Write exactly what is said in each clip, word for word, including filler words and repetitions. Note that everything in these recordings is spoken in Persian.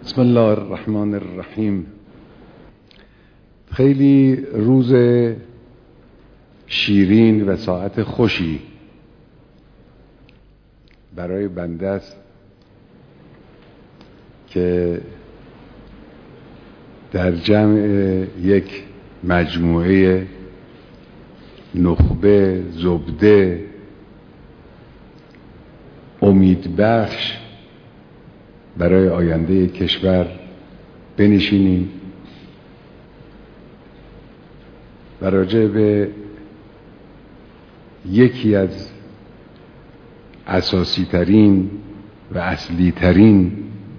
بسم الله الرحمن الرحیم. خیلی روز شیرین و ساعت خوشی برای بنده است که در جمع یک مجموعه نخبه زبده امیدبخش برای آینده کشور بنشینیم و راجع به یکی از اساسی ترین و اصلی ترین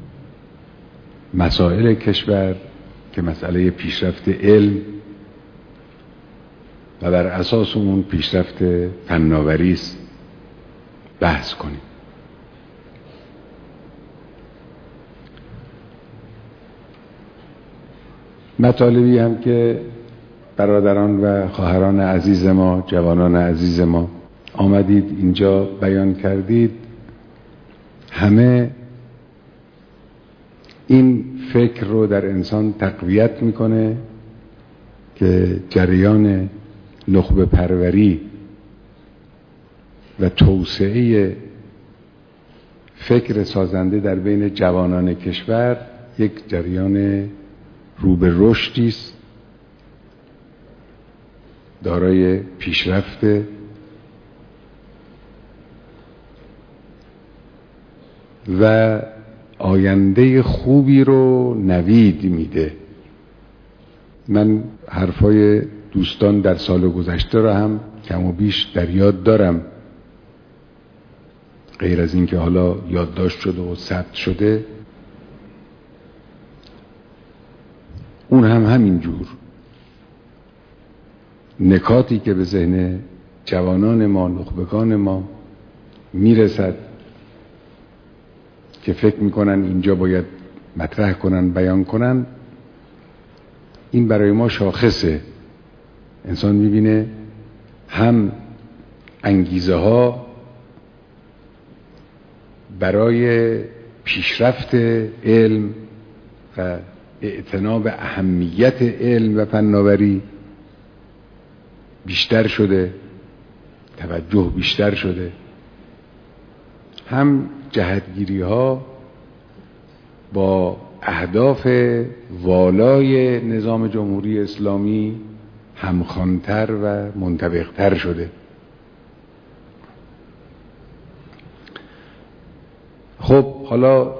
مسائل کشور که مسئله پیشرفت علم و بر اساس اون پیشرفت فناوری است بحث کنیم. مطالبی هم که برادران و خواهران عزیز ما، جوانان عزیز ما آمدید اینجا بیان کردید، همه این فکر رو در انسان تقویت میکنه که جریان نخبه پروری و توسعه فکر سازنده در بین جوانان کشور یک جریان رو به رشدی است، دارای پیشرفت و آینده خوبی رو نوید میده. من حرفای دوستان در سال گذشته را هم کم و بیش در یاد دارم، غیر از این که حالا یادداشت شده و ثبت شده. اون هم همین جور نکاتی که به ذهن جوانان ما، نخبگان ما میرسد که فکر میکنن اینجا باید مطرح کنن، بیان کنن، این برای ما شاخصه. انسان میبینه هم انگیزه ها برای پیشرفت علم و اعتنا به اهمیت علم و فناوری بیشتر شده، توجه بیشتر شده، هم جهتگیری ها با اهداف والای نظام جمهوری اسلامی همخوانتر و منطبقتر شده. خب حالا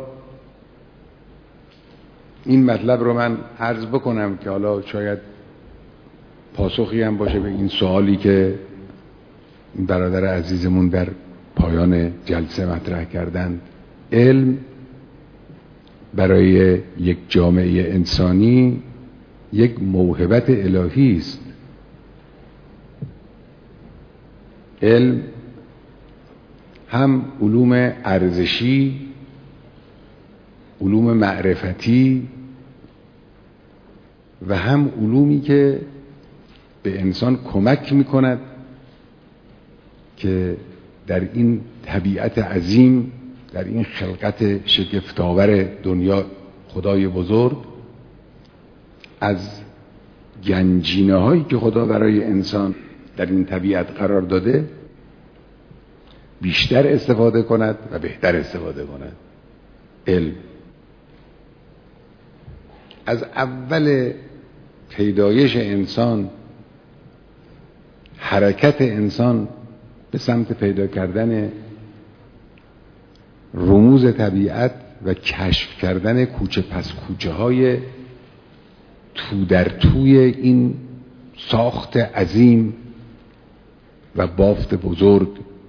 این مطلب رو من عرض بکنم که حالا شاید پاسخی هم باشه به این سوالی که این برادر عزیزمون در پایان جلسه مطرح کردند. علم برای یک جامعه انسانی یک موهبت الهی است. علم هم علوم ارزشی، علوم معرفتی و هم علومی که به انسان کمک میکند که در این طبیعت عظیم، در این خلقت شگفت‌آور دنیا خدای بزرگ، از گنجینه هایی که خدا برای انسان در این طبیعت قرار داده بیشتر استفاده کند و بهتر استفاده کند. علم از اول پیدایش انسان، حرکت انسان به سمت پیدا کردن رموز طبیعت و کشف کردن کوچه پس کوچه های تو در توی این ساخت عظیم و بافت بزرگ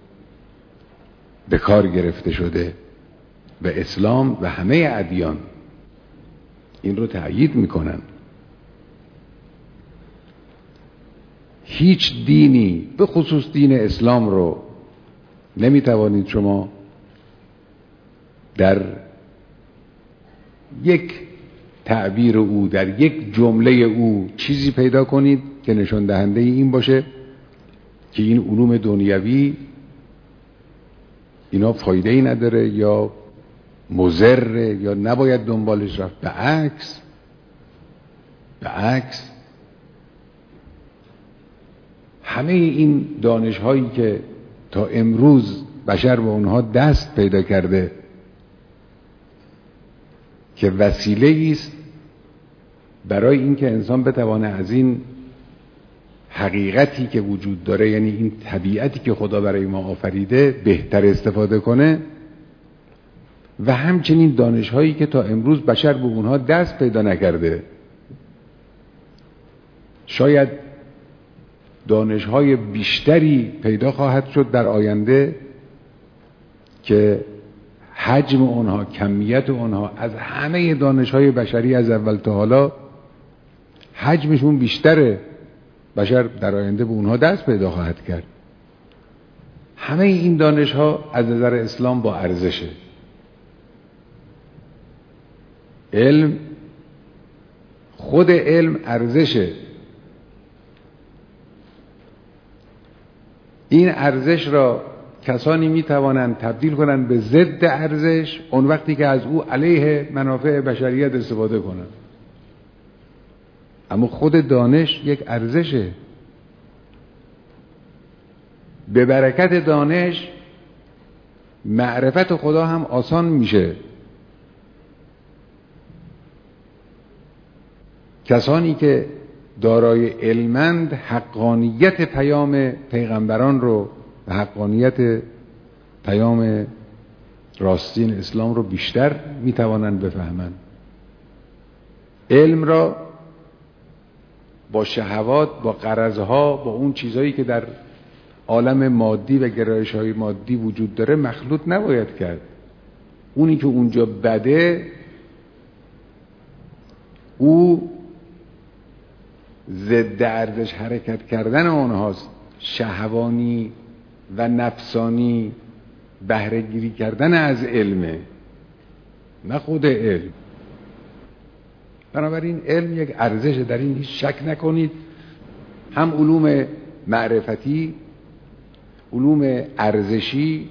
به کار گرفته شده و اسلام و همه ادیان این رو تأیید میکنن. هیچ دینی به خصوص دین اسلام رو نمیتوانید شما در یک تعبیر او، در یک جمله او چیزی پیدا کنید که نشان دهنده این باشه که این علوم دنیوی اینا فایده ای نداره یا مضر یا نباید دنبالش رفت. به عکس به عکس همه این دانش هایی که تا امروز بشر به اونها دست پیدا کرده که وسیله است برای اینکه انسان بتوانه از این حقیقتی که وجود داره، یعنی این طبیعتی که خدا برای ما آفریده، بهتر استفاده کنه، و همچنین دانش هایی که تا امروز بشر به اونها دست پیدا نکرده. شاید دانش های بیشتری پیدا خواهد شد در آینده که حجم اونها، کمیت اونها از همه دانش های بشری از اول تا حالا حجمشون بیشتره. بشر در آینده به اونها دست پیدا خواهد کرد. همه این دانش ها از نظر اسلام با ارزشه. علم، خود علم ارزشه. این ارزش را کسانی می توانند تبدیل کنند به ضد ارزش اون وقتی که از او علیه منافع بشریت استفاده کنند. اما خود دانش یک ارزشه. به برکت دانش معرفت خدا هم آسان میشه. کسانی که دارای علمند حقانیت پیام پیغمبران رو و حقانیت پیام راستین اسلام رو بیشتر میتوانند بفهمند. علم را با شهوات، با غرضها، با اون چیزهایی که در عالم مادی و گرایش‌های مادی وجود داره مخلوط نباید کرد. اونی که اونجا بده او ضد ارزش حرکت کردن آنهاست، شهوانی و نفسانی بهره گیری کردن از علمه، نه خود علم. بنابراین علم یک ارزش، در این هیچ شک نکنید. هم علوم معرفتی، علوم ارزشی،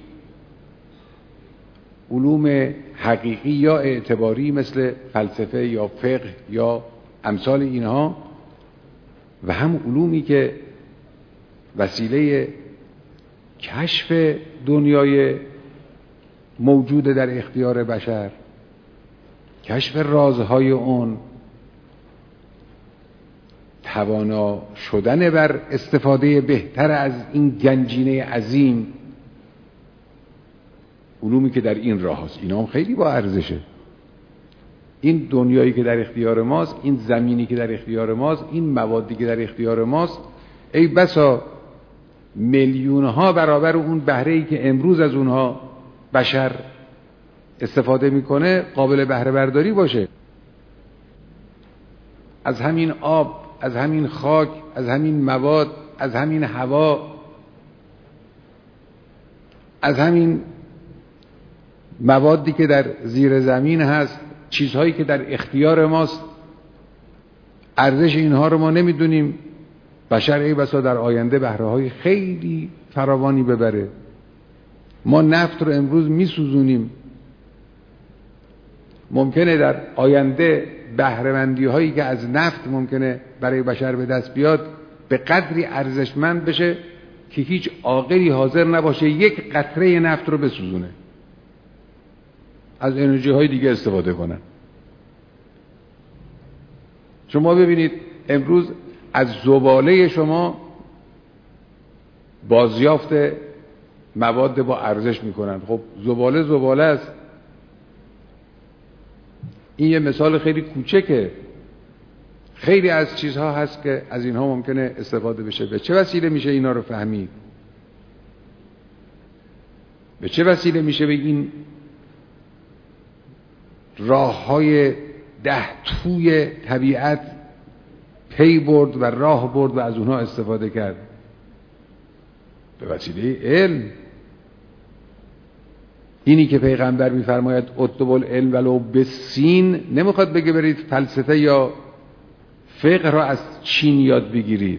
علوم حقیقی یا اعتباری مثل فلسفه یا فقه یا امثال اینها، و هم علومی که وسیله کشف دنیای موجود در اختیار بشر، کشف رازهای اون، توانا شدن بر استفاده بهتر از این گنجینه عظیم، علومی که در این راه هست، اینا هم خیلی با ارزشه. این دنیایی که در اختیار ماست، این زمینی که در اختیار ماست، این موادی که در اختیار ماست، ای بسا میلیونها برابر اون بهره‌ای که امروز از اونها بشر استفاده میکنه قابل بهره برداری باشه. از همین آب، از همین خاک، از همین مواد، از همین هوا، از همین موادی که در زیر زمین هست، چیزهایی که در اختیار ماست، ارزش اینها رو ما نمیدونیم. بشر ای بسا در آینده بهره‌های خیلی فراوانی ببره. ما نفت رو امروز میسوزونیم، ممکنه در آینده بهره‌مندی هایی که از نفت ممکنه برای بشر به دست بیاد به قدری ارزشمند بشه که هیچ عاقلی حاضر نباشه یک قطره نفت رو بسوزونه، از انرژی های دیگه استفاده کنن. شما ببینید امروز از زباله شما بازیافت مواد با ارزش میکنن. خب زباله زباله است. این یه مثال خیلی کوچکه. خیلی از چیزها هست که از اینها ممکنه استفاده بشه. به چه وسیله میشه اینا رو فهمید؟ به چه وسیله میشه به این راه های ده توی طبیعت پی برد و راه برد و از اونها استفاده کرد؟ به وسیله علم. اینی که پیغمبر میفرماید اطلب العلم ولو بالسین، نمیخواد بگه برید فلسفه یا فقه را از چین یاد بگیرید،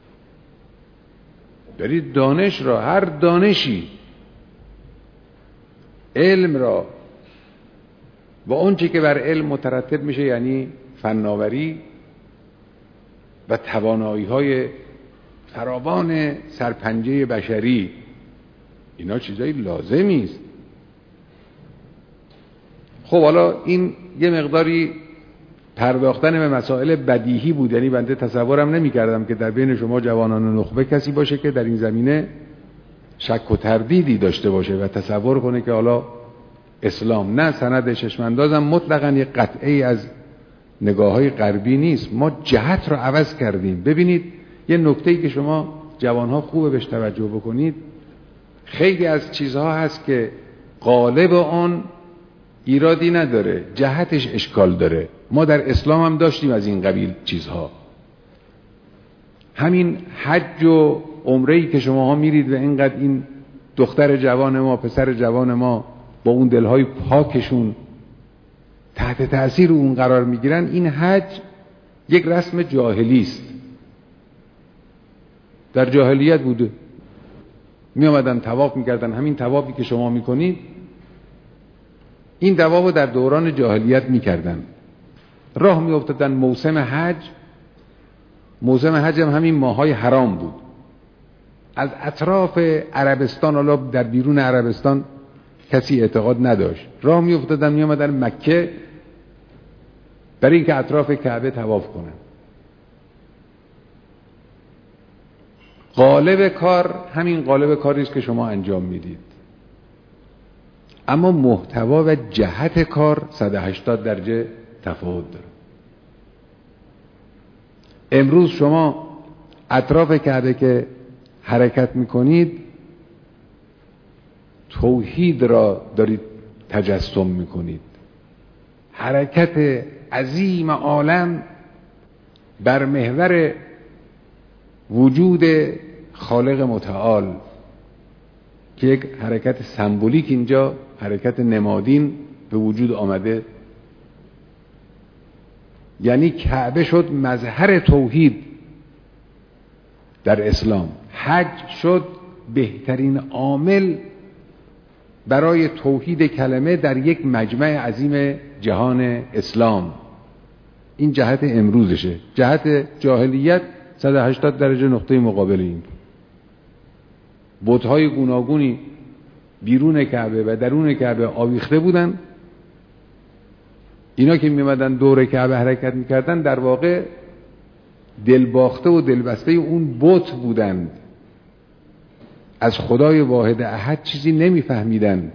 برید دانش را، هر دانشی. علم را و اون چی که بر علم مترتب میشه، یعنی فناوری و توانایی های فراوان سرپنجه بشری، اینا چیزای لازمی است. خب حالا این یه مقداری پرداختن به مسائل بدیهی بود، یعنی بنده تصورم نمی کردم که در بین شما جوانان نخبه کسی باشه که در این زمینه شک و تردیدی داشته باشه و تصور کنه که حالا اسلام نه سند چشماندازم مطلقاً یک قطعه از نگاه‌های غربی نیست، ما جهت رو عوض کردیم. ببینید یه نکته‌ای که شما جوانها خوبه بهش توجه بکنید، خیلی از چیزها هست که قالب آن ایرادی نداره، جهتش اشکال داره. ما در اسلام هم داشتیم از این قبیل چیزها. همین حج و عمره‌ای که شماها میرید و اینقدر این دختر جوان ما، پسر جوان ما با اون دلهای پاکشون تحت تأثیر اون قرار میگیرن، این حج یک رسم جاهلی است، در جاهلیت بوده. می آمدن طواف میکردن، همین طوافی که شما میکنید این طواف رو در دوران جاهلیت میکردن. راه میافتادن موسم حج، موسم حج هم همین ماهای حرام بود. از اطراف عربستان، حالا در بیرون عربستان کسی اعتقاد نداشت، راه میافتادن میآمدن مکه برای اینکه اطراف کعبه طواف کنن. قالب کار همین قالب کاری است که شما انجام میدید، اما محتوا و جهت کار صد و هشتاد درجه تفاوت داره. امروز شما اطراف کعبه که حرکت میکنید توحید را دارید تجسم میکنید، حرکت عظیم عالم بر محور وجود خالق متعال که یک حرکت سمبولیک اینجا، حرکت نمادین به وجود آمده. یعنی کعبه شد مظهر توحید در اسلام، حج شد بهترین عامل برای توحید کلمه در یک مجمع عظیم جهان اسلام. این جهت امروزشه. جهت جاهلیت صد و هشتاد درجه نقطه مقابل این. بت‌های گوناگونی بیرون کعبه و درون کعبه آویخته بودن. اینا که میمدن دور کعبه حرکت میکردن در واقع دلباخته و دلبسته اون بت بودند، از خدای واحد احد چیزی نمیفهمیدن.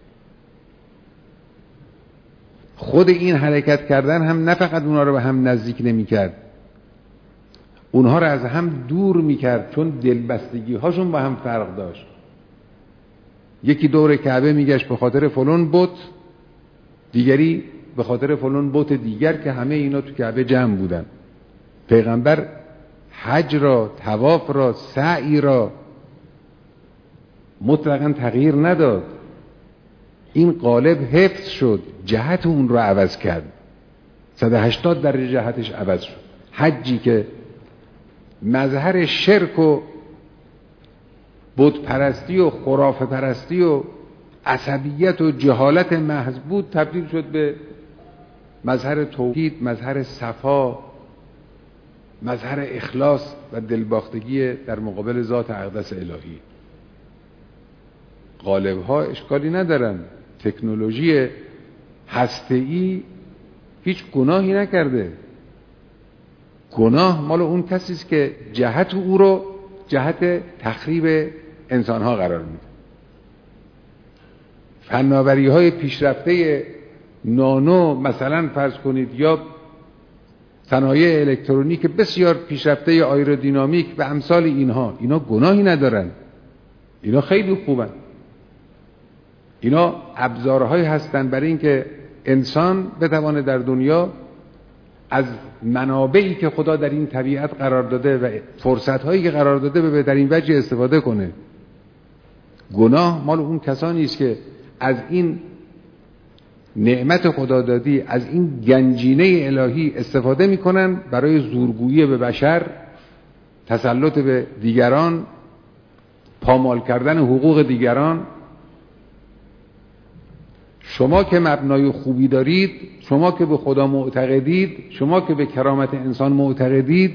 خود این حرکت کردن هم نه فقط اونها رو به هم نزدیک نمیکرد، اونها رو از هم دور میکرد، چون دلبستگی هاشون با هم فرق داشت. یکی دور کعبه میگشت به خاطر فلان بت، دیگری به خاطر فلان بت دیگر که همه اینا تو کعبه جمع بودن. پیغمبر حج را، طواف را، سعی را مطلقاً تغییر نداد. این قالب حفظ شد، جهت اون رو عوض کرد، صد و هشتاد درجه جهتش عوض شد. حجی که مظهر شرک و بت پرستی و خرافه پرستی و عصبیت و جهالت محض بود، تبدیل شد به مظهر توحید، مظهر صفا، مظهر اخلاص و دلباختگی در مقابل ذات اقدس الهی. قالب ها اشکالی ندارن. تکنولوژی هسته‌ای هیچ گناهی نکرده. گناه مال اون کسی است که جهت او رو جهت تخریب انسان ها قرار میده. فناوری های پیشرفته نانو مثلا فرض کنید، یا صنایع الکترونیک بسیار پیشرفته آیرودینامیک و امثال اینها، اینا گناهی ندارن، اینا خیلی خوبن. اینا ابزارهایی هستن برای اینکه انسان بتواند در دنیا از منابعی که خدا در این طبیعت قرار داده و فرصت‌هایی که قرار داده به بهترین وجه استفاده کنه. گناه مال اون کسانی است که از این نعمت خدادادی، از این گنجینه الهی استفاده میکنن برای زورگویی به بشر، تسلط به دیگران، پامال کردن حقوق دیگران. شما که مبنای خوبی دارید، شما که به خدا معتقدید، شما که به کرامت انسان معتقدید،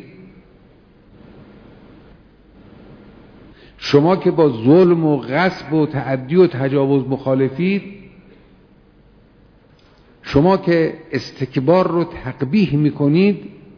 شما که با ظلم و غصب و تعدی و تجاوز مخالفید، شما که استکبار رو تقبیح میکنید،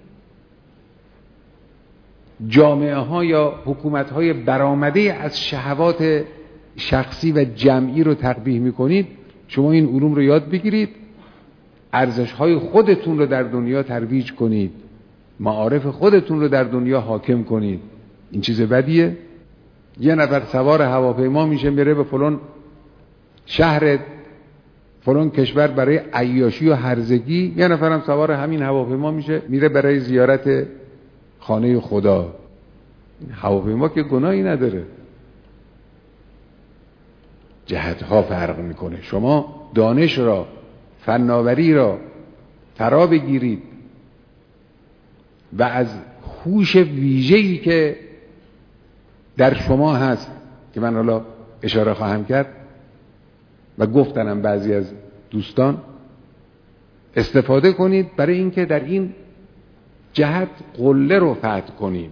جامعه ها یا حکومت های برآمده از شهوات شخصی و جمعی رو تقبیح میکنید، شما این علوم رو یاد بگیرید، ارزش های خودتون رو در دنیا ترویج کنید، معارف خودتون رو در دنیا حاکم کنید. این چیز بدیه؟ یه نفر سوار هواپیما میشه میره به فلان شهر فلان کشور برای عیاشی و هرزگی، یه نفرم سوار همین هواپیما میشه میره برای زیارت خانه خدا. هواپیما که گناهی نداره، جهتها فرق میکنه. شما دانش را، فناوری را فرا بگیرید و از هوش ویژه‌ای که در شما هست که من حالا اشاره خواهم کرد و گفتنم بعضی از دوستان، استفاده کنید برای اینکه در این جهت قله رو فتح کنید.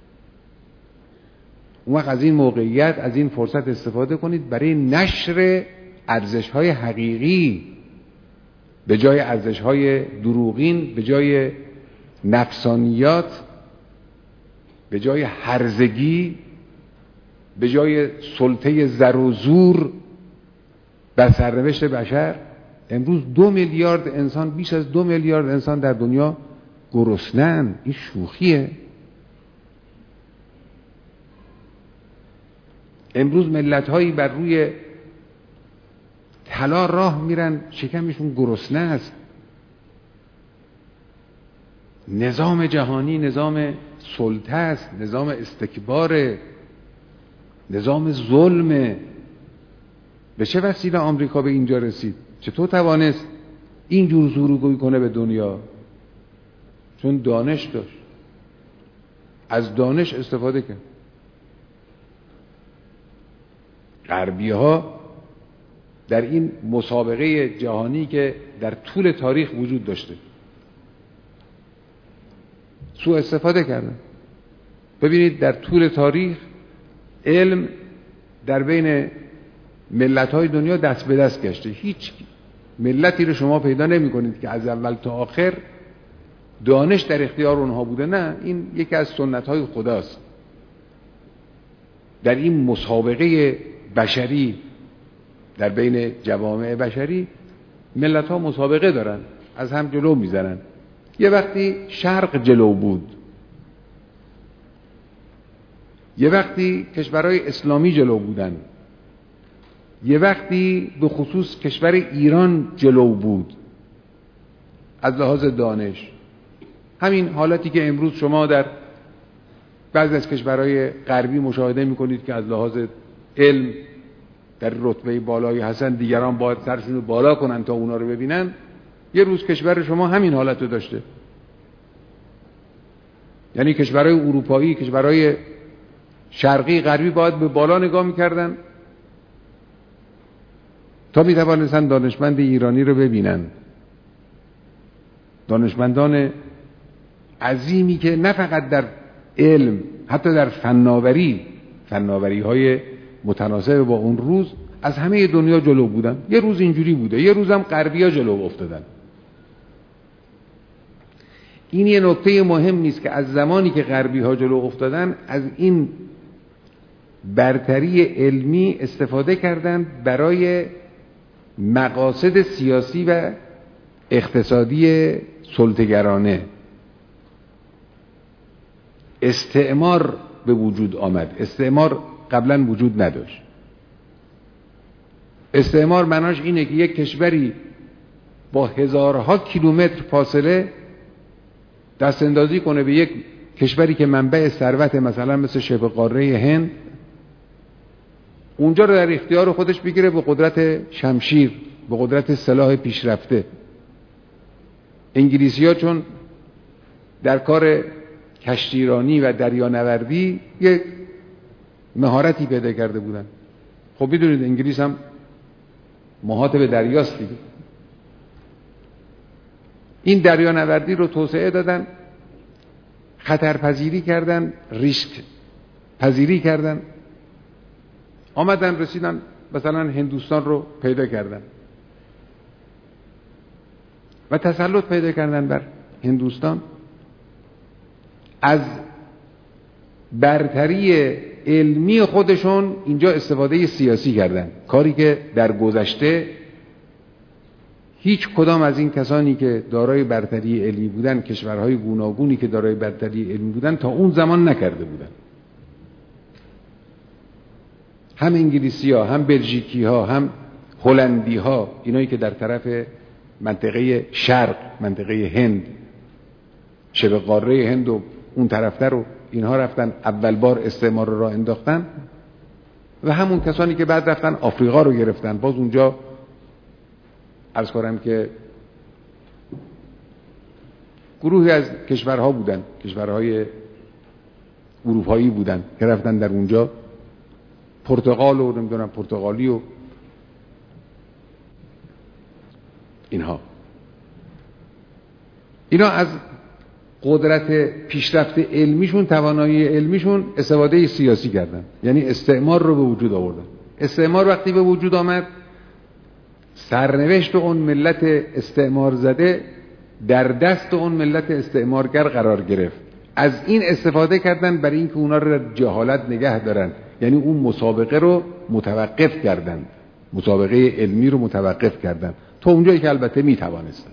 اون وقت از این موقعیت، از این فرصت استفاده کنید برای نشر ارزش‌های حقیقی به جای ارزش‌های دروغین، به جای نفسانیات، به جای هرزگی، به جای سلطه زر و زور بر سرنوشت بشر. امروز دو میلیارد انسان، بیش از دو میلیارد انسان در دنیا گرسنه‌اند. این شوخیه؟ امروز ملت‌هایی بر روی طلا راه میرن، شکمشون گرسنه است. نظام جهانی نظام سلطه است، نظام استکبار، نظام ظلم. به چه وسیله آمریکا به اینجا رسید؟ چطور توانست اینجور زورگویی کنه به دنیا؟ چون دانش داشت، از دانش استفاده کرد. غربی ها در این مسابقه جهانی که در طول تاریخ وجود داشته سوء استفاده کردن. ببینید در طول تاریخ علم در بین ملت‌های دنیا دست به دست گشته. هیچ ملتی رو شما پیدا نمی کنید که از اول تا آخر دانش در اختیار اونها بوده. نه، این یکی از سنت‌های خداست. در این مسابقه بشری در بین جوامع بشری ملت‌ها مسابقه دارن، از هم جلو میزنن. یه وقتی شرق جلو بود، یه وقتی کشورهای اسلامی جلو بودن، یه وقتی به خصوص کشور ایران جلو بود از لحاظ دانش. همین حالتی که امروز شما در بعضی از کشورهای غربی مشاهده میکنید که از لحاظ علم در رتبه بالایی هستن، دیگران باید سرشون رو بالا کنن تا اونا رو ببینن. یه روز کشور شما همین حالت رو داشته. یعنی کشورهای اروپایی، کشورهای شرقی غربی باید به بالا نگاه میکردن تا میتوانستن دانشمند ایرانی رو ببینن. دانشمندان عظیمی که نه فقط در علم، حتی در فناوری، فناوری های متناسب با اون روز از همه دنیا جلو بودن. یه روز اینجوری بوده، یه روز هم غربی ها جلو افتادن. این یه نکته مهم نیست که از زمانی که غربی ها جلو افتادن از این برتری علمی استفاده کردن برای مقاصد سیاسی و اقتصادی سلطه‌گرانه. استعمار به وجود آمد. استعمار قبلا وجود نداشت. استعمار معناش اینه که یک کشوری با هزارها کیلومتر فاصله دست اندازی کنه به یک کشوری که منبع ثروت مثلا مثل شبه قاره هند، اونجا رو در اختیار خودش بگیره به قدرت شمشیر، به قدرت سلاح پیشرفته. انگلیسی ها چون در کار کشتیرانی و دریانوردی یک مهارتی پیدا کرده بودن. خب میدونید انگلیس هم محاط به دریاست دیگه. این دریانوردی رو توسعه دادن، خطرپذیری کردن، ریسک پذیری کردن، آمدن رسیدن مثلا هندوستان رو پیدا کردن و تسلط پیدا کردن بر هندوستان. از برتری علمی خودشون اینجا استفاده سیاسی کردن، کاری که در گذشته هیچ کدام از این کسانی که دارای برتری علمی بودن، کشورهای گوناگونی که دارای برتری علمی بودن، تا اون زمان نکرده بودن. هم انگلیسی ها، هم بلژیکی ها، هم هلندی ها، اینایی که در طرف منطقه شرق، منطقه هند، شبه قاره هند و اون طرفتر رو اینها رفتن اول بار استعمار رو راه انداختن، و همون کسانی که بعد رفتن آفریقا رو گرفتن. باز اونجا عرض کنم که گروهی از کشورها بودن، کشورهای اروپایی بودن که رفتن در اونجا، پرتغال و نمیدونم پرتغالی و اینها اینا از قدرت پیشرفت علمیشون، توانایی علمیشون استفاده سیاسی کردن، یعنی استعمار رو به وجود آوردن. استعمار وقتی به وجود آمد، سرنوشت اون ملت استعمار زده در دست اون ملت استعمارگر قرار گرفت. از این استفاده کردن برای اینکه اونا رو در جهالت نگه دارن، یعنی اون مسابقه رو متوقف کردن، مسابقه علمی رو متوقف کردن تا اونجایی که البته میتوانستن.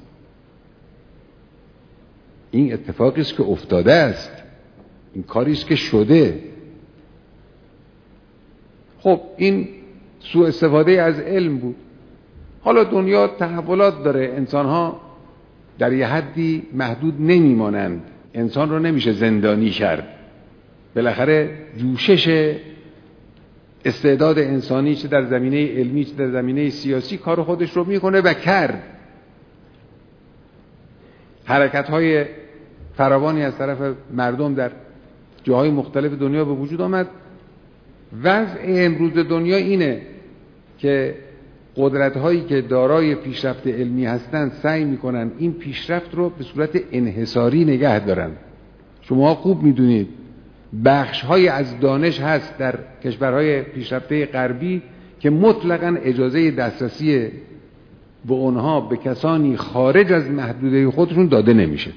این اتفاقی است که افتاده است، این کاری است که شده. خب این سوء استفاده از علم بود. حالا دنیا تحولات داره، انسان‌ها در یه حدی محدود نمیمانند، انسان رو نمیشه زندانی کرد. بالاخره جوشش استعداد انسانی چه در زمینه علمی چه در زمینه سیاسی کار خودش رو میکنه و کرد. حرکت‌های فراوانی از طرف مردم در جاهای مختلف دنیا به وجود آمد. وضع امروز دنیا اینه که قدرت‌هایی که دارای پیشرفت علمی هستند سعی میکنن این پیشرفت رو به صورت انحصاری نگه دارن. شما خوب میدونید بخش‌های از دانش هست در کشورهای پیشرفته غربی که مطلقاً اجازه دسترسی به اونها به کسانی خارج از محدوده خودشون داده نمیشه.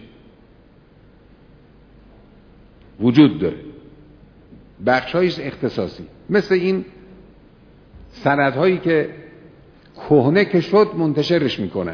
وجود داره بخش‌های اختصاصی، مثل این سندهایی که کهنه که شد منتشرش میکنن.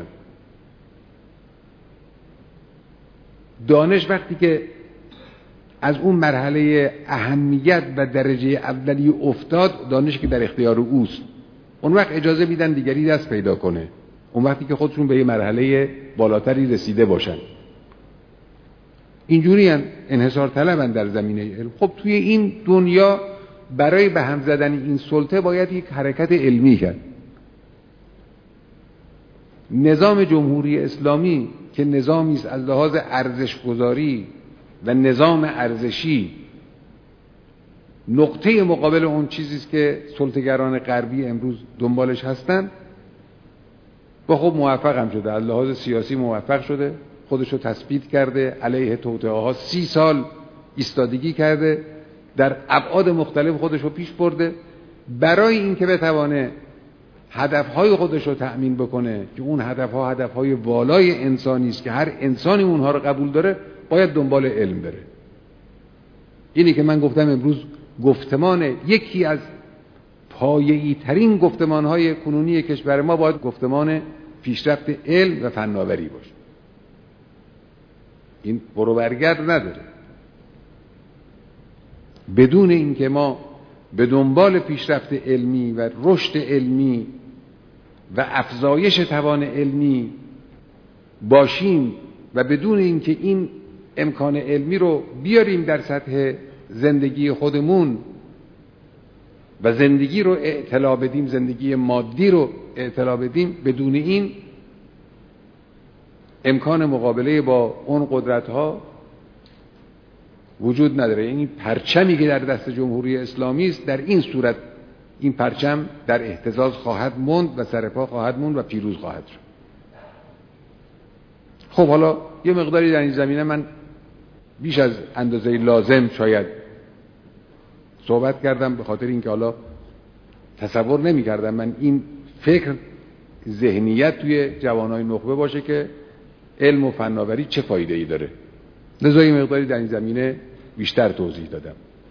دانش وقتی که از اون مرحله اهمیت و درجه اولی افتاد، دانشی که در اختیار اوست، اون وقت اجازه میدن دیگری دست پیدا کنه، اون وقتی که خودشون به یه مرحله بالاتری رسیده باشن. اینجوری هم انحصار طلبن در زمینه علم. خب توی این دنیا برای به هم زدن این سلطه باید یک حرکت علمی کرد. نظام جمهوری اسلامی که نظامی است از لحاظ ارزش گذاری و نظام ارزشی، نقطه مقابل اون چیزی است که سلطه‌گران غربی امروز دنبالش هستن، با خب موفق هم شده، از لحاظ سیاسی موفق شده، خودش رو تثبیت کرده، علیه توطئه‌ها سی سال ایستادگی کرده، در ابعاد مختلف خودش رو پیش برده، برای اینکه بتونه هدفهای خودش رو تأمین بکنه که اون هدفها هدفهای والای انسانی است که هر انسانی اونها رو قبول داره، باید دنبال علم بره. اینی که من گفتم امروز گفتمان، یکی از پایه‌ای ترین گفتمان‌های کنونی کشور ما باید گفتمان پیشرفت علم و فناوری باشه. این برو برگرد نداره. بدون اینکه ما به دنبال پیشرفت علمی و رشد علمی و افزایش توان علمی باشیم و بدون اینکه این امکان علمی رو بیاریم در سطح زندگی خودمون و زندگی رو اعتلا بدیم، زندگی مادی رو اعتلا بدیم، بدون این امکان مقابله با اون قدرت‌ها وجود نداره. این پرچمی که در دست جمهوری اسلامی است در این صورت این پرچم در اهتزاز خواهد موند و سرپا خواهد موند و پیروز خواهد شد. خب حالا یه مقداری در این زمینه من بیش از اندازه لازم شاید صحبت کردم، به خاطر اینکه حالا تصور نمی کردم من این فکر ذهنیت توی جوانای نخبه باشه که علم و فناوری چه فایده ای داره. لذا یه مقداری در این زمینه بیشتر توضیح دادم.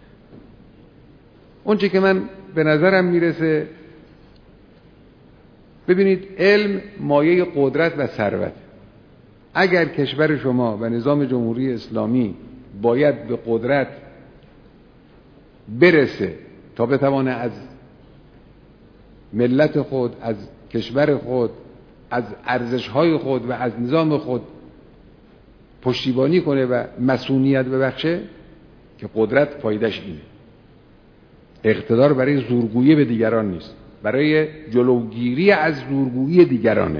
اون چه که من به نظرم میرسه، ببینید علم مایه قدرت و ثروت. اگر کشور شما و نظام جمهوری اسلامی باید به قدرت برسه تا بتوانه از ملت خود، از کشور خود، از ارزش‌های خود و از نظام خود پشتیبانی کنه و مسئولیت ببخشه، که قدرت فایدهش اینه. اقتدار برای زورگویی به دیگران نیست، برای جلوگیری از زورگویی دیگرانه.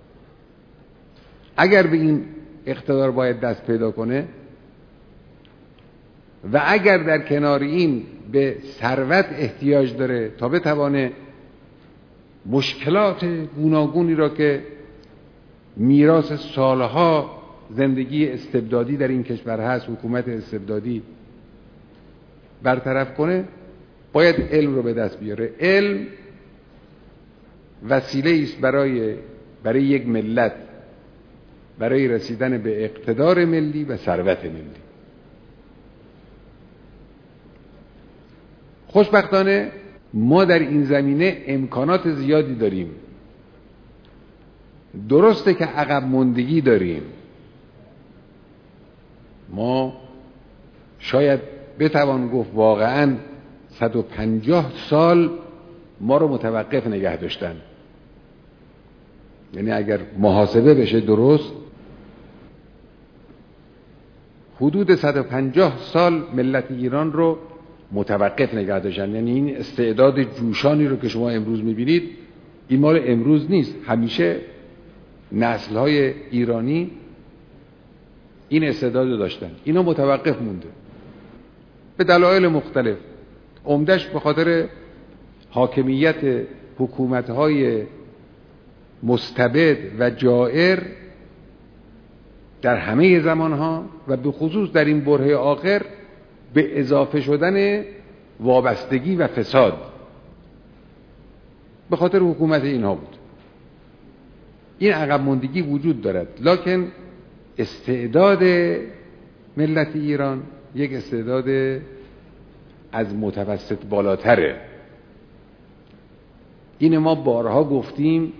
اگر به این اقتدار باید دست پیدا کنه و اگر در کنار این به ثروت احتیاج داره تا بتوانه مشکلات گوناگونی را که میراث سالها زندگی استبدادی در این کشور هست، حکومت استبدادی، برطرف کنه، باید علم رو به دست بیاره. علم وسیله است برای برای یک ملت برای رسیدن به اقتدار ملی و ثروت ملی. خوشبختانه ما در این زمینه امکانات زیادی داریم. درسته که عقب ماندگی داریم. ما شاید بتوان گفت واقعاً صد و پنجاه سال ما رو متوقف نگه داشتن. یعنی اگر محاسبه بشه درست، حدود صد و پنجاه سال ملت ایران رو متوقف نگه داشتن. یعنی این استعداد جوشانی رو که شما امروز میبینید، این مال امروز نیست. همیشه نسل‌های ایرانی این استعداد رو داشتن. اینا متوقف مونده به دلایل مختلف. عمدش به خاطر حاکمیت حکومت‌های مستبد و جائر در همه زمانها و به خصوص در این بره آخر به اضافه شدن وابستگی و فساد به خاطر حکومت اینها بود. این عقب ماندگی وجود دارد، لکن استعداد ملت ایران یک استعداد از متوسط بالاتره. این ما بارها گفتیم،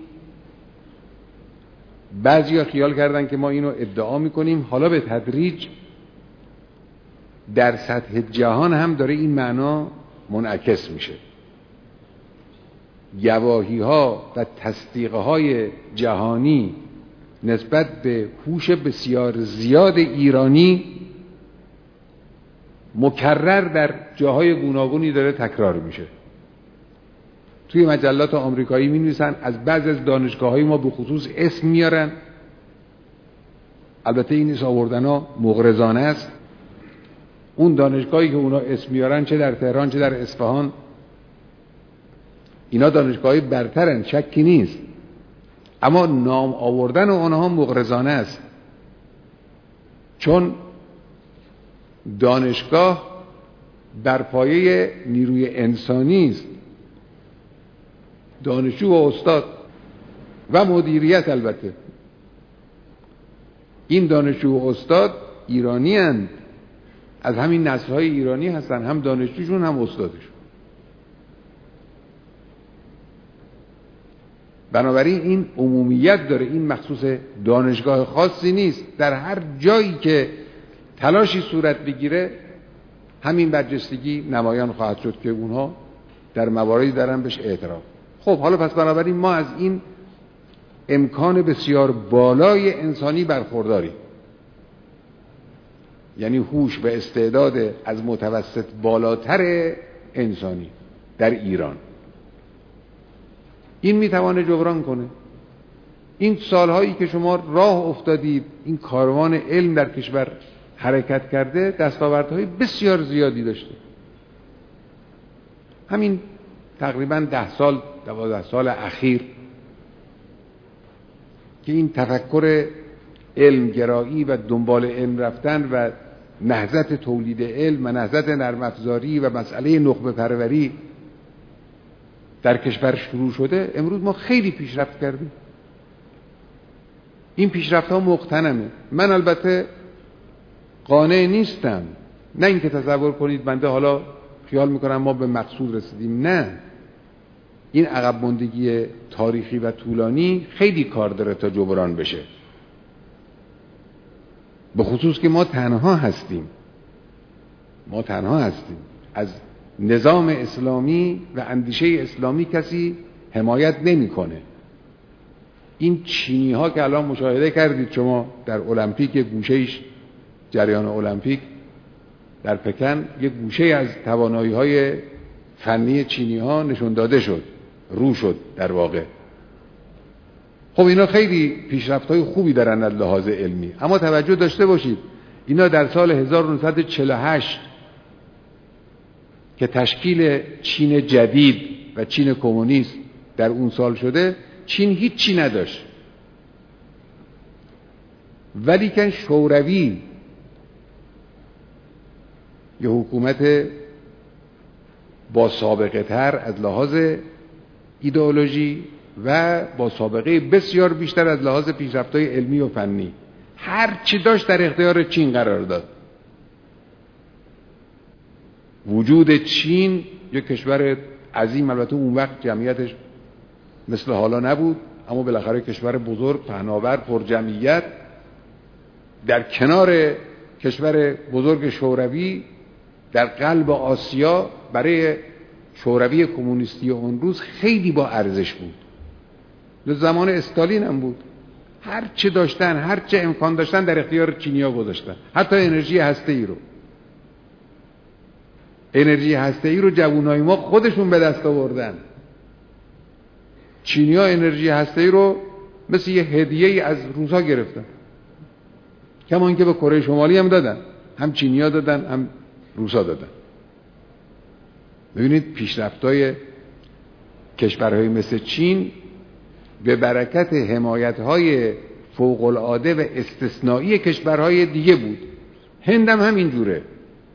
بعضیا خیال کردن که ما اینو ادعا میکنیم، حالا به تدریج در سطح جهان هم داره این معنا منعکس میشه. گواهی ها و تصدیق های جهانی نسبت به هوش بسیار زیاد ایرانی مکرر در جاهای گوناگونی داره تکرار میشه. توی مجلات آمریکایی می نویسن، از بعض از دانشگاه‌های ما به خصوص اسم میارن. البته این اسم آوردن ها مغرضانه است. اون دانشگاهی که اونا اسم میارن، چه در تهران چه در اصفهان، اینا دانشگاهی برترن، شکی نیست، اما نام آوردن اونها مغرضانه است. چون دانشگاه بر پایه نیروی انسانی است، دانشجو و استاد و مدیریت. البته این دانشجو و استاد ایرانی هستند، از همین نسل‌های ایرانی هستن، هم دانشجوشون هم استادشون. بنابراین این عمومیت داره، این مخصوص دانشگاه خاصی نیست. در هر جایی که تلاشی صورت بگیره همین برجستگی نمایان خواهد شد که اونها در مواردی دارن بهش اعتراف. خب حالا پس بنابراین ما از این امکان بسیار بالای انسانی برخورداریم، یعنی هوش و استعداد از متوسط بالاتر انسانی در ایران. این میتوانه جبران کنه. این سالهایی که شما راه افتادید، این کاروان علم در کشور حرکت کرده، دستاوردهای بسیار زیادی داشته. همین تقریبا ده سال دوازده سال اخیر که این تفکر علمگرایی و دنبال علم رفتن و نهضت تولید علم و نهضت نرم افزاری و مسئله نخبه پروری در کشور شروع شده، امروز ما خیلی پیشرفت کردیم. این پیشرفت ها مقتنمه. من البته قانع نیستم، نه اینکه تصور کنید بنده حالا خیال میکنم ما به مقصود رسیدیم، نه، این عقب ماندگی تاریخی و طولانی خیلی کار داره تا جبران بشه، به خصوص که ما تنها هستیم ما تنها هستیم از نظام اسلامی و اندیشه اسلامی کسی حمایت نمیکنه. این چینی ها که الان مشاهده کردید شما در المپیک، گوشه‌ایش جریان المپیک در پکن، یک گوشه از توانایی های فنی چینی ها نشون داده شد، رو شد در واقع. خب اینا خیلی پیشرفت های خوبی دارن از لحاظ علمی، اما توجه داشته باشید اینا در سال هزار و نهصد و چهل و هشت که تشکیل چین جدید و چین کمونیست در اون سال شده، چین هیچ چی نداشت، ولی که شوروی یه حکومت با سابقه تر از لحاظ ایدئولوژی و با سابقه بسیار بیشتر از لحاظ پیشرفت‌های علمی و فنی، هر چی داشت در اختیار چین قرار داد. وجود چین یک کشور عظیم، البته اون وقت جمعیتش مثل حالا نبود، اما بالاخره کشور بزرگ، پهناور، پر جمعیت، در کنار کشور بزرگ شوروی در قلب آسیا، برای شوروی کمونیستی اون روز خیلی با ارزش بود. در زمان استالین هم بود، هر چه داشتن، هر چه امکان داشتن در اختیار چینی‌ها گذاشتن، حتی انرژی هسته‌ای رو انرژی هسته‌ای رو جوانای ما خودشون به دست آوردن. چینی‌ها انرژی هسته‌ای رو مثل یه هدیه‌ای از روس‌ها گرفتن، کما اینکه به کره شمالی هم دادن، هم چینی‌ها دادن هم روس‌ها دادن. ببینید پیشرفت‌های کشورهای مثل چین به برکت حمایت‌های فوق‌العاده و استثنایی کشورهای دیگه بود. هندم همین جوره.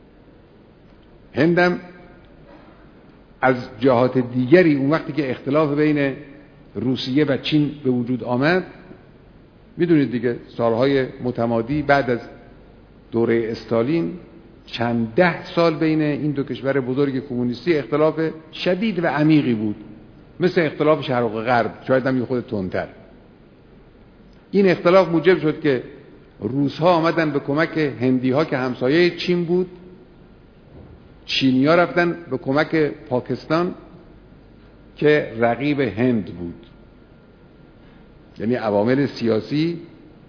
هندم از جهات دیگری اون وقتی که اختلاف بین روسیه و چین به وجود آمد، میدونید دیگه سالهای متمادی بعد از دوره استالین چند ده سال بین این دو کشور بزرگ کمونیستی اختلاف شدید و عمیقی بود، مثل اختلاف شرق و غرب، شاید هم یه خود تندتر. این اختلاف موجب شد که روس‌ها آمدن به کمک هندی‌ها که همسایه چین بود، چینی‌ها رفتن به کمک پاکستان که رقیب هند بود. یعنی عوامل سیاسی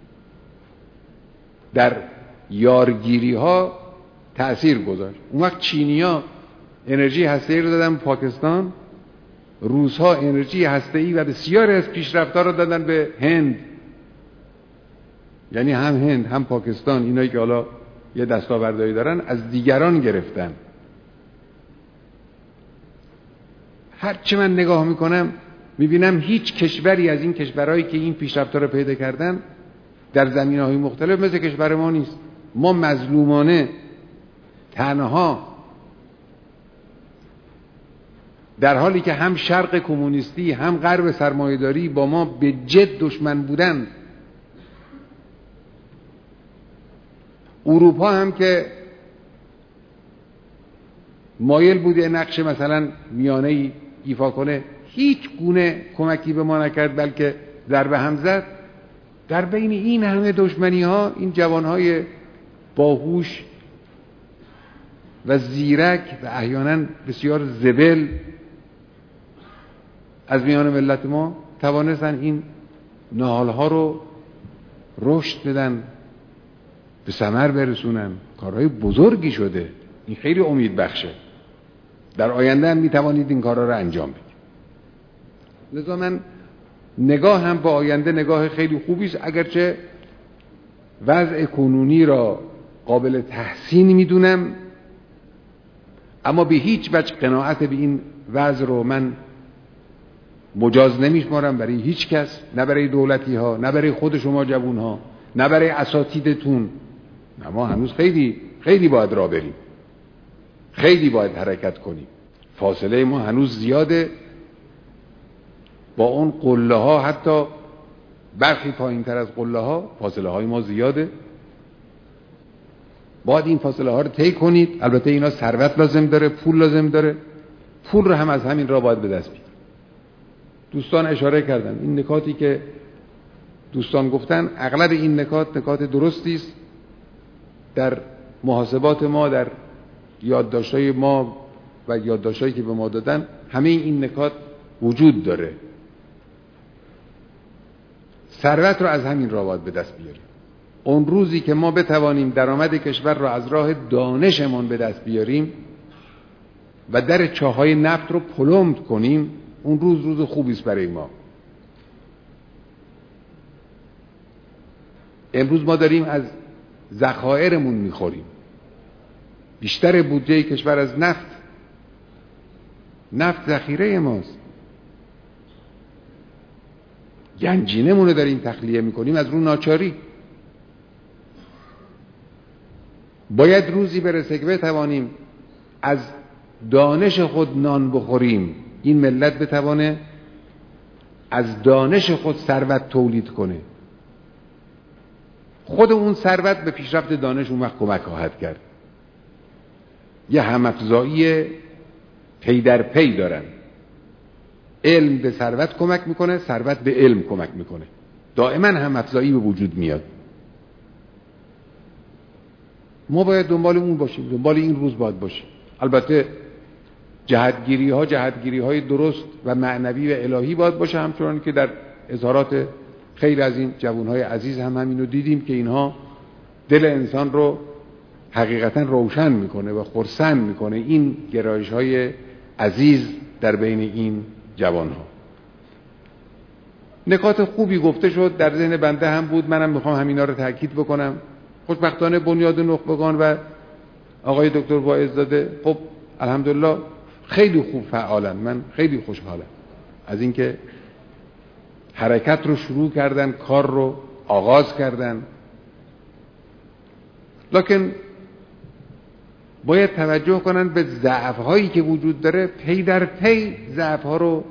در یارگیری‌ها تأثیر گذاشت. اون وقت چینی‌ها انرژی هسته‌ای رو دادن به پاکستان، روس‌ها انرژی هسته‌ای و بسیاری از پیشرفت‌ها رو دادن به هند. یعنی هم هند هم پاکستان، اینایی که حالا یه دستاوردهایی دارن، از دیگران گرفتن. هر چه من نگاه میکنم میبینم هیچ کشوری از این کشورهایی که این پیشرفت‌ها رو پیدا کردن در زمینه‌های مختلف مثل کشور ما نیست. ما مظلومانه تنها، در حالی که هم شرق کمونیستی هم غرب سرمایه‌داری با ما به جد دشمن بودن، اروپا هم که مایل بوده نقش مثلا میانه‌ای ایفا کنه، هیچ گونه کمکی به ما نکرد، بلکه ضربه هم زد. در بین این همه دشمنی ها این جوانهای باهوش و زیرک و احیانا بسیار زبل از میان ملت ما توانستن این نهالها رو رشد بدن، به ثمر برسونن. کارهای بزرگی شده، این خیلی امید بخشه. در آینده هم میتوانید این کارها رو انجام بدید. لذا من نگاه هم با آینده نگاه خیلی خوبی است، اگرچه وضع کنونی را قابل تحسین میدونم، اما به هیچ وجه قناعت به این وضع رو من مجاز نمیشمارم برای هیچ کس، نه برای دولتی ها، نه برای خود شما جوون ها، نه برای اساتیدتون. ما هنوز خیلی خیلی باید راه بریم، خیلی باید حرکت کنیم. فاصله ما هنوز زیاده با اون قله ها، حتی برخی پایین تر از قله ها فاصله های ما زیاده. باید این فاصله ها رو طی کنید. البته اینا ثروت لازم داره، پول لازم داره. پول رو هم از همین راه باید به دست بیاریم. دوستان اشاره کردن این نکاتی که دوستان گفتن، اغلب این نکات نکات درستی است. در محاسبات ما، در یادداشت‌های ما و یادداشت‌هایی که به ما دادن، همه این نکات وجود داره. ثروت رو از همین راه باید به دست بیاریم. اون روزی که ما بتوانیم درآمد کشور رو از راه دانشمون به دست بیاریم و در چاهای نفت رو پلمب کنیم، اون روز روز خوبی است برای ما. امروز ما داریم از ذخایرمون میخوریم. بیشتر بودجه کشور از نفت نفت ذخیره ماست. گنجینه مونه داریم تخلیه میکنیم از رو ناچاری. باید روزی برسه که بتوانیم از دانش خود نان بخوریم. این ملت بتوانه از دانش خود ثروت تولید کنه. خود اون ثروت به پیشرفت دانش اون وقت کمک خواهد کرد. یه هم‌افزایی پی در پی دارن. علم به ثروت کمک میکنه، ثروت به علم کمک میکنه. دائما هم‌افزایی به وجود میاد. ما باید دنبال اون باشیم، دنبال این روز باید باشیم. البته جهتگیری ها جهتگیری های درست و معنوی و الهی باید باشه، همچنان که در اظهارات خیلی از این جوان های عزیز هم همینو دیدیم که اینها دل انسان رو حقیقتا روشن میکنه و خرسند میکنه، این گرایش های عزیز در بین این جوان ها. نکات خوبی گفته شد، در ذهن بنده هم بود، منم میخوام همینا رو تاکید بکنم. خوشبختانه بنیاد نخبگان و آقای دکتر واعظ‌زاده خب الحمدلله خیلی خوب فعالن. من خیلی خوشحالم از اینکه حرکت رو شروع کردن، کار رو آغاز کردن. لکن باید توجه کنن به ضعف هایی که وجود داره، پی در پی ضعف ها رو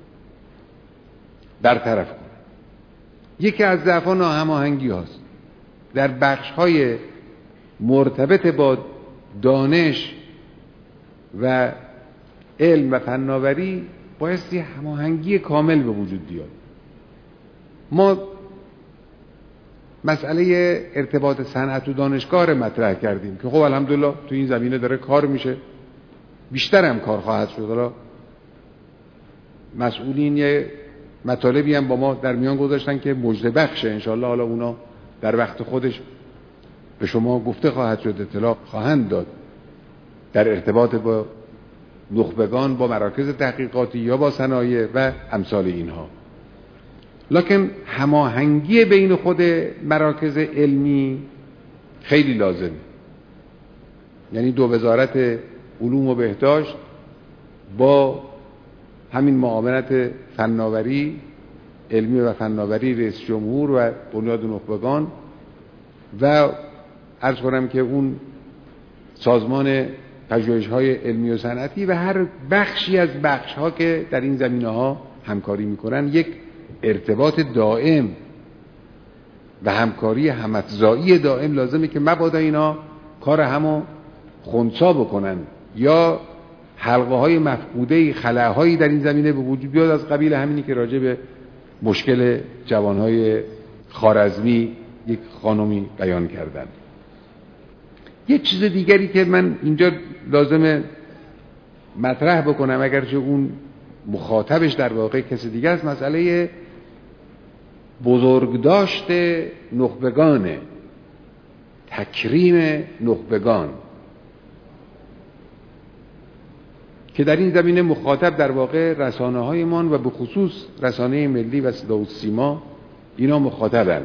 برطرف کنن. یکی از ضعف ها ناهماهنگی هاست. در بخش های مرتبط با دانش و علم و فناوری بایستی هماهنگی کامل به وجود بیاد. ما مسئله ارتباط صنعت و دانشگاه رو مطرح کردیم که خب الحمدلله تو این زمینه داره کار میشه، بیشتر هم کار خواهد شد. حالا مسئولین یه مطالبی هم با ما در میان گذاشتن که مژده بخشه، انشالله حالا اونا در وقت خودش به شما گفته خواهد شد، اطلاع خواهند داد در ارتباط با نخبگان، با مراکز تحقیقاتی یا با صنایع و امثال اینها. لکن هماهنگی بین خود مراکز علمی خیلی لازمه. یعنی دو وزارت علوم و بهداشت با همین معاونت فناوری، علمی و فناوری رئیس جمهور و بنیاد نخبگان و عرض کنم که اون سازمان پژوهش‌های علمی و صنعتی و هر بخشی از بخش‌ها که در این زمینه‌ها همکاری می‌کنن، یک ارتباط دائم و همکاری هم‌افزایی دائم لازمه که مبادا اینا کار همو خنثی بکنن یا حلقه‌های مفقوده، خلاهایی در این زمینه به وجود بیاد، از قبیل همینی که راجع به مشکل جوانهای خوارزمی یک خانمی بیان کردن. یک چیز دیگری که من اینجا لازمه مطرح بکنم، اگرچه اون مخاطبش در واقع کسی دیگه است، مسئله بزرگداشت نخبگانه، تکریم نخبگان، که در این زمینه مخاطب در واقع رسانه‌های ما و به خصوص رسانه ملی و صدا و سیما اینا مخاطبن.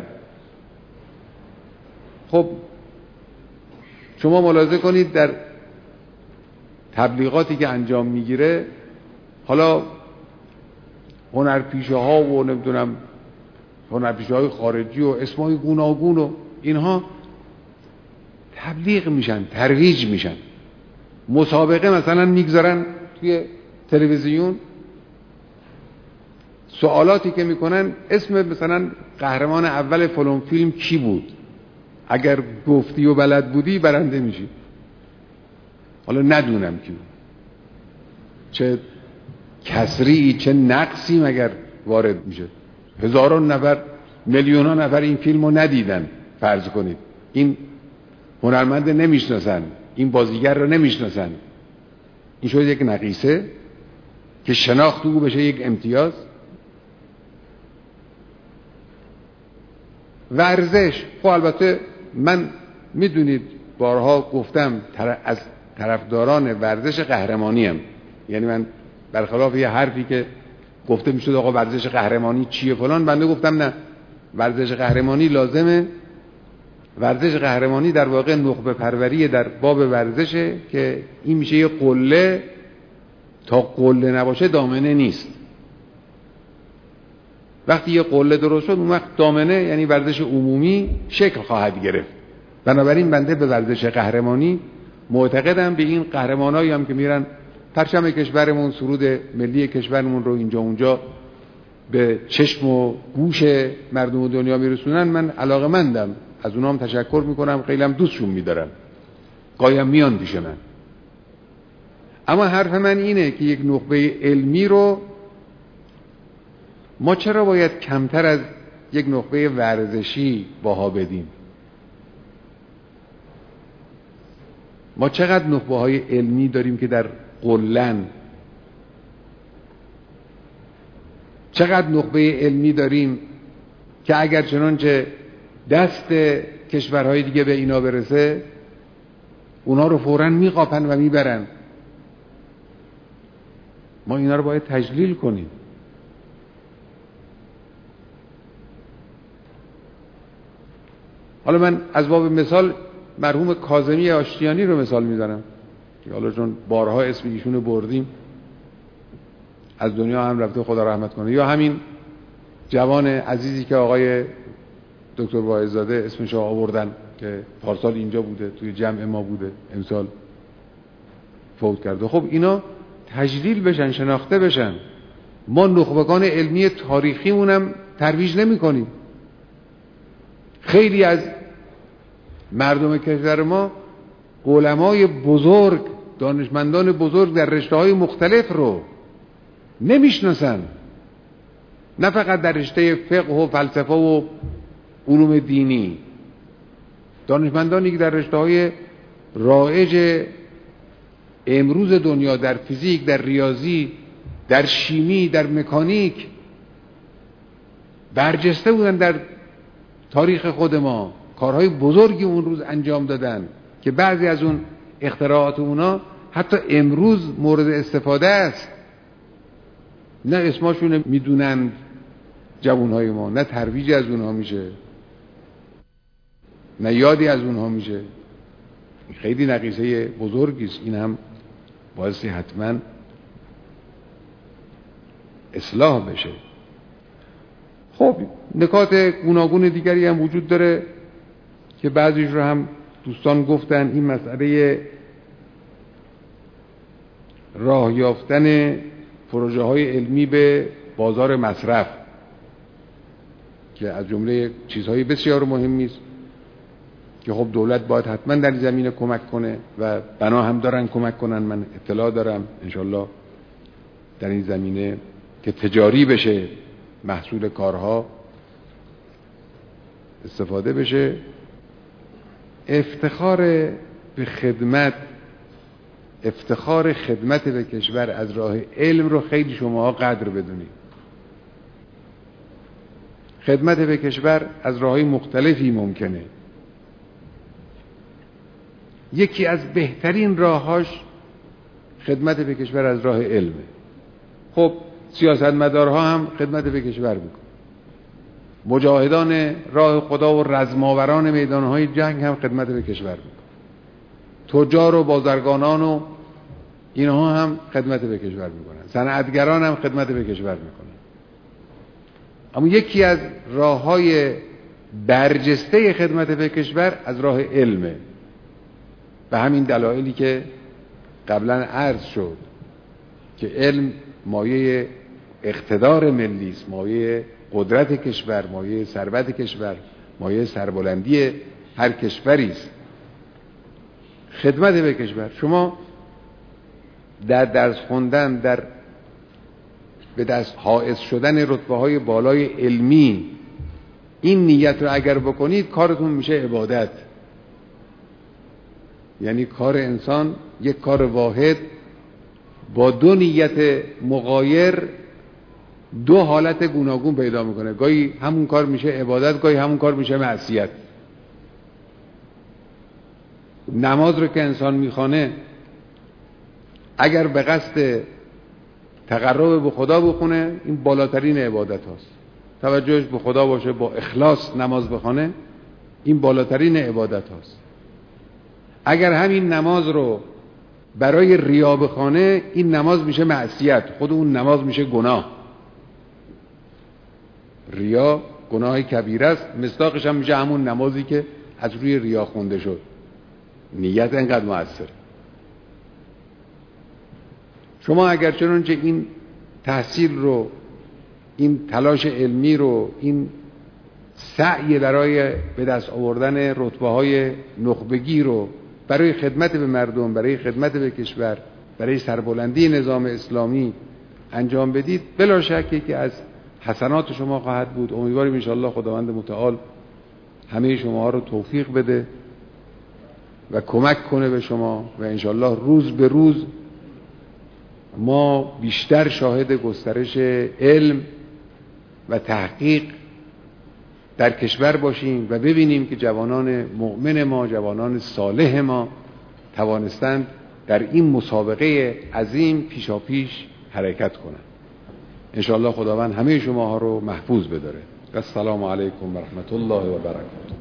خب شما ملاحظه کنید در تبلیغاتی که انجام میگیره حالا هنرپیشه ها و نمیدونم هنرپیشه های خارجی و اسمای گوناگون و اینها تبلیغ میشن، ترویج میشن، مسابقه مثلا میگذارن توی تلویزیون، سوالاتی که میکنن اسم مثلا قهرمان اول فلان فیلم کی بود، اگر گفتی و بلد بودی برنده میشی. حالا ندونم کی بود، چه کسری چه نقصی مگر وارد میشه. هزاران نفر میلیون نفر این فیلمو ندیدن، فرض کنید این هنرمند نمیشناسن، این بازیگر رو نمیشناسن، این شد یک نقیصه که شناخت او بشه یک امتیاز. ورزش، خب البته من میدونید بارها گفتم از طرفداران ورزش قهرمانیم، یعنی من برخلاف یه حرفی که گفته میشد آقا ورزش قهرمانی چیه فلان، بنده گفتم نه، ورزش قهرمانی لازمه. ورزش قهرمانی در واقع نخبه پروری در باب ورزشه که این میشه یه قله، تا قله نباشه دامنه نیست. وقتی یه قله درست شد اون وقت دامنه یعنی ورزش عمومی شکل خواهد گرفت. بنابراین بنده به ورزش قهرمانی معتقدم، به این قهرمانایی هم که میرن پرچم کشورمون، سرود ملی کشورمون رو اینجا اونجا به چشم و گوش مردم دنیا میرسونن، من علاقه‌مندم، از اونها هم تشکر میکنم، خیلی هم دوستشون میدارم، گاهی هم میان پیش من. اما حرف من اینه که یک نخبه علمی رو ما چرا باید کمتر از یک نخبه ورزشی باها بدیم؟ ما چقدر نخبه های علمی داریم که در قلن، چقدر نخبه علمی داریم که اگر چنانچه دست کشورهای دیگه به اینا برسه اونا رو فوراً میقاپن و میبرن. ما اینا رو باید تجلیل کنیم. حالا من از باب مثال مرحوم کاظمی آشتیانی رو مثال میزنم که حالا چون بارها اسم ایشونو بردیم از دنیا هم رفته، خدا رحمت کنه، یا همین جوان عزیزی که آقای دکتر واعظ‌زاده اسمش رو آوردن که پارسال اینجا بوده، توی جمع ما بوده، امسال فوت کرده. خب اینا تجلیل بشن، شناخته بشن. ما نخبگان علمی تاریخیمونم ترویج نمی کنیم. خیلی از مردم کشور ما علمای بزرگ، دانشمندان بزرگ در رشته‌های مختلف رو نمیشناسن، نه فقط در رشته فقه و فلسفه و علوم دینی، دانشمندانی که در رشته‌های رایج امروز دنیا، در فیزیک، در ریاضی، در شیمی، در مکانیک برجسته بودن در تاریخ خود ما، کارهای بزرگی اون روز انجام دادن که بعضی از اون اختراعات اونا حتی امروز مورد استفاده است. نه اسمشون میدونن جوانهای ما، نه ترویج از اونها میشه، نه یادی از اونها میشه. خیلی نقیصه بزرگی است. این هم بایستی حتما اصلاح بشه. خب نکات گوناگون دیگری هم وجود داره که بعضیش رو هم دوستان گفتن. این مسئله راه یافتن پروژه های علمی به بازار مصرف که از جمله چیزهای بسیار مهمی است که خب دولت باید حتما در این زمینه کمک کنه و بنا هم دارن کمک کنن. من اطلاع دارم انشالله در این زمینه که تجاری بشه، محصول کارها استفاده بشه. افتخار به خدمت، افتخار خدمت به کشور از راه علم رو خیلی شماها قدر بدونید. خدمت به کشور از راههای مختلفی ممکنه. یکی از بهترین راهاش خدمت به کشور از راه علمه. خب سیاستمدارها هم خدمت به کشور میکنن، مجاهدان راه خدا و رزماوران میدانهای جنگ هم خدمت به کشور میکنن، تجار و بازرگانان و اینها هم خدمت به کشور میکنن، صنعتگران هم خدمت به کشور میکنن. اما یکی از راه‌های برجسته خدمت به کشور از راه علمه، به همین دلایلی که قبلا عرض شد که علم مایه اقتدار ملی است، مایه قدرت کشور، مایه ثروت کشور، مایه سربلندی هر کشوری است. خدمت به کشور، شما در درس خوندن، در به دست حائز شدن رتبه‌های بالای علمی این نیت رو اگر بکنید کارتون میشه عبادت. یعنی کار انسان یک کار واحد با دو نیت مغایر دو حالت گوناگون پیدا میکنه، گاهی همون کار میشه عبادت، گاهی همون کار میشه معصیت. نماز رو که انسان میخوانه اگر به قصد تقرب به خدا بخونه این بالاترین عبادت هاست. توجهش به خدا باشه، با اخلاص نماز بخونه این بالاترین عبادت هاست. اگر همین نماز رو برای ریا بخونه این نماز میشه معصیت، خود اون نماز میشه گناه. ریا گناه کبیره است، مصداقش هم میشه همون نمازی که از روی ریا خونده شد. نیت اینقدر مؤثر. شما اگر چنانچه این تحصیل رو، این تلاش علمی رو، این سعی برای به دست آوردن رتبه‌های نخبگی رو برای خدمت به مردم، برای خدمت به کشور، برای سربلندی نظام اسلامی انجام بدید، بلا شکی که از حسنات شما خواهد بود. امیدواریم انشاءالله خداوند متعال همه شما رو توفیق بده و کمک کنه به شما و انشاءالله روز به روز ما بیشتر شاهد گسترش علم و تحقیق در کشور باشیم و ببینیم که جوانان مؤمن ما، جوانان صالح ما توانستند در این مسابقه عظیم پیشاپیش حرکت کنند. انشاءالله خداوند همه شما ها رو محفوظ بداره. السلام علیکم و رحمت الله و برکاته.